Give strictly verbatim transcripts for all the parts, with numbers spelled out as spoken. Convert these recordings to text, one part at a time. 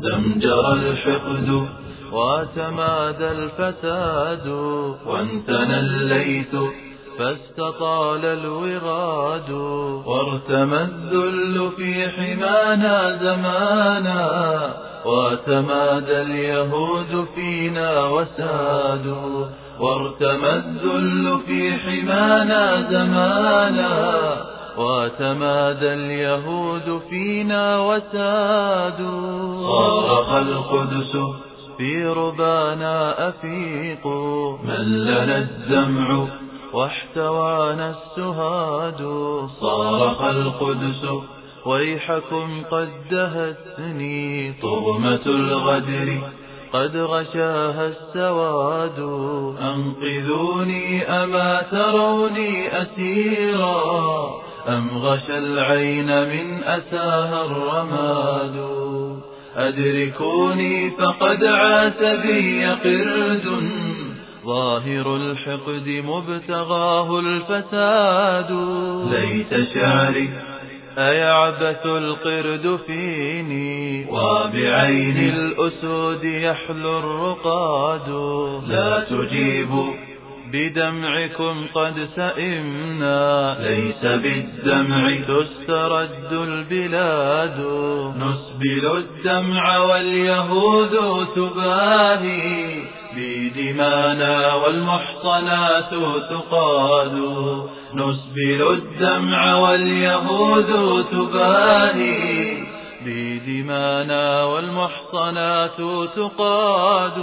دمجر الحقد وتمادى الفساد، وانثنى الليث فاستطال الوغاد، وارتمى الذل في حمانا زمانا، وتمادى اليهود فينا وسادوا، وارتمى الذل في حمانا زمانا، وتمادى اليهود فينا وسادوا. صارخ القدس في ربانا أفيقوا، ملنا الدمع واحتوانا السهاد. صارخ القدس ويحكم قد دهتني طغمة الغدر، قد غشاها السواد. أنقذوني أما تروني أسيرا، أم غشى العين من أساها الرماد. أدركوني فقد عاس بي قرد، ظاهر الحقد مبتغاه الفساد. ليت شعري أيعبث القرد فيني، وبعين الأسود يحلو الرقاد. لا تجيبوا بدمعكم قد سئمنا، ليس بالدمع تسترد البلاد. نسبل الدمع واليهود تباهي، بدمانا والمحصنات تقاد. نسبل الدمع واليهود تباهي، بدمانا والمحصنات تقاد.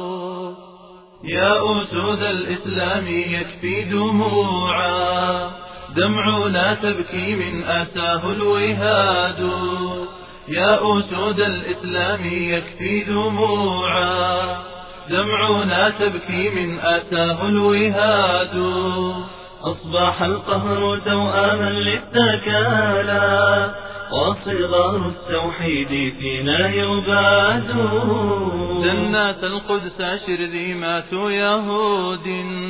يا أسود الإسلام يكفي دموعا، دمعنا تبكي من أتاه الوهاد. يا أسود الإسلام يكفي دموعا، دمعنا تبكي من أتاه الوهاد. أصبح القهر توأما للتكالى، وصغار التوحيد فينا يباد. جنات القدس شرذيمات يهود،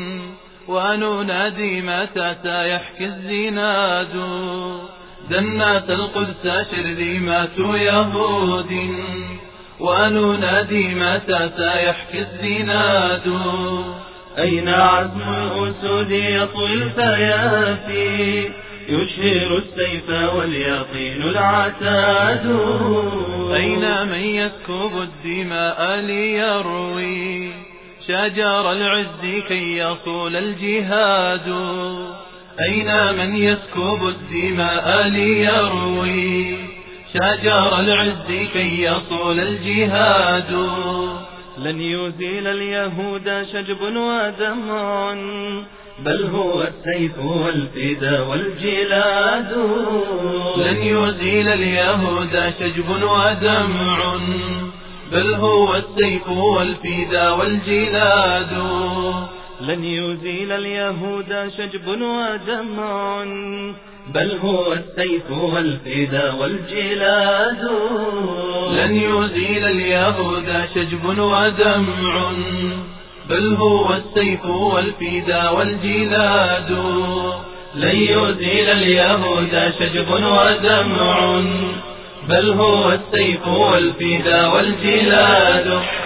وننادي متى سيحكي الزناد. جنات القدس شرذيمات يهود، وننادي متى سيحكي الزناد. أين عزم الأسود يطوي الفيافي، يشهر السيف واليقين العتاد. أين من يسكب الدماء ليروي، شجر العز كي يصول الجهاد. أين من يسكب الدماء ليروي، شجر العز كي يصول الجهاد. لن يزيل اليهود شجب ودمع، بل هو السيف والفدا والجلاد. لن يزيل اليهود شجب ودمع، بل هو السيف والفدا والجلاد. لن يزيل اليهود شجب ودمع، بل هو السيف والفدا والجلاد. لن يزيل اليهود شجب ودمع، بل هو السيف والفدا والجلاد. لن يزيل اليهود شجب ودمع، بل هو السيف والفدا والجلاد.